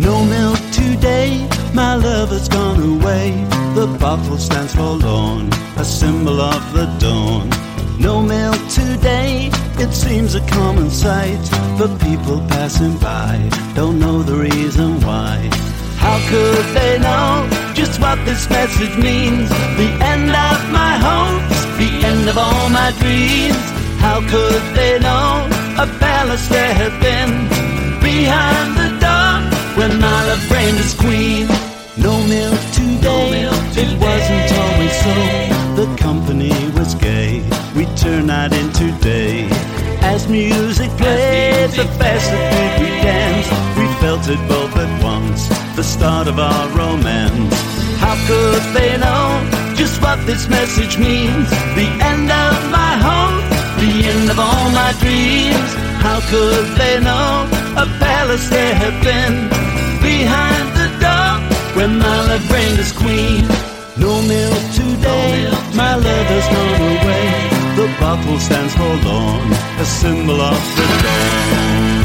No milk today, my lover's gone away. The bottle stands forlorn, a symbol of the dawn. No milk today, it seems a common sight. For people passing by, don't know the reason why. How could they know just what this message means? The end of my hopes, the end of all my dreams. How could they know a palace there had been behind the door when my love reigned as queen? No milk today, it wasn't always so. The company was gay, we turned night into day. As music played, the faster did we dance. We felt it both at once, the start of our romance. How could they know just what this message means? The end of my hope, the end of all my dreams. How could they know a palace there had been behind the door when my love reigned as queen? No milk today, my lover's gone away. The bottle stands forlorn, a symbol of the dawn.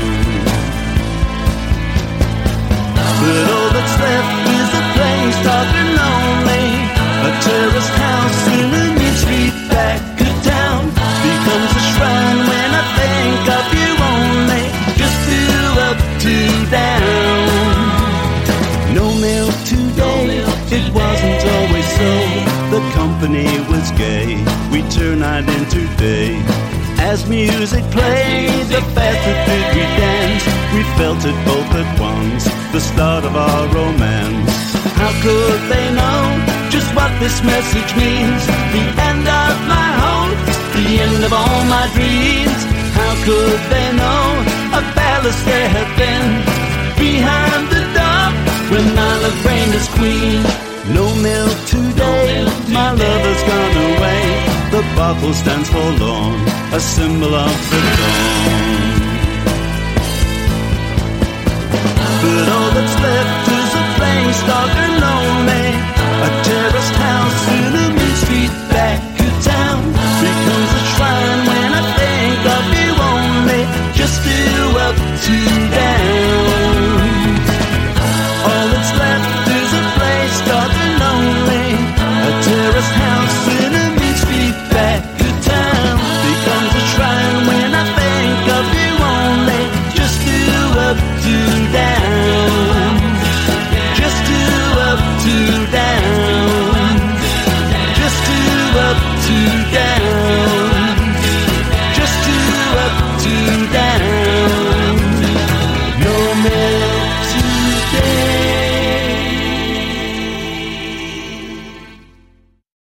But all that's left is a place dark and lonely. A terraced house in a new street back of town becomes a shrine when I think of you only. Just two up, two down. No milk today, it wasn't always so. The company was gay, we turned night into day. As music played, the faster did we dance. We felt it both at once, the start of our romance. How could they know just what this message means? The end of my hope, the end of all my dreams. How could they know a palace there had been behind the door when my love reigned as queen? No milk today, my lover's gone away. The bottle stands forlorn, a symbol of the dawn. But all that's left is a place dark and lonely. A terraced house in a mean street back